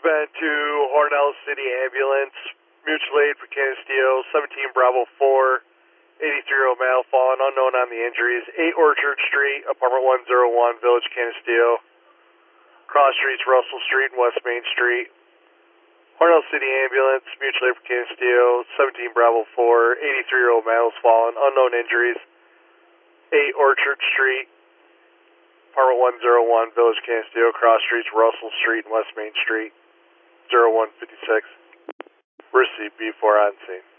been to Hornell City Ambulance, mutual aid for Canisteo, 17 Bravo 4, 83-year-old male fallen, unknown on the injuries, 8 Orchard Street, apartment 101, Village Canisteo, cross streets Russell Street and West Main Street. Hornell City Ambulance, mutual aid for Canisteo, 17 Bravo 4, 83-year-old male fallen, unknown injuries, 8 Orchard Street, apartment 101, Village Canisteo, cross streets Russell Street and West Main Street, 0156. Receipt B4 on scene.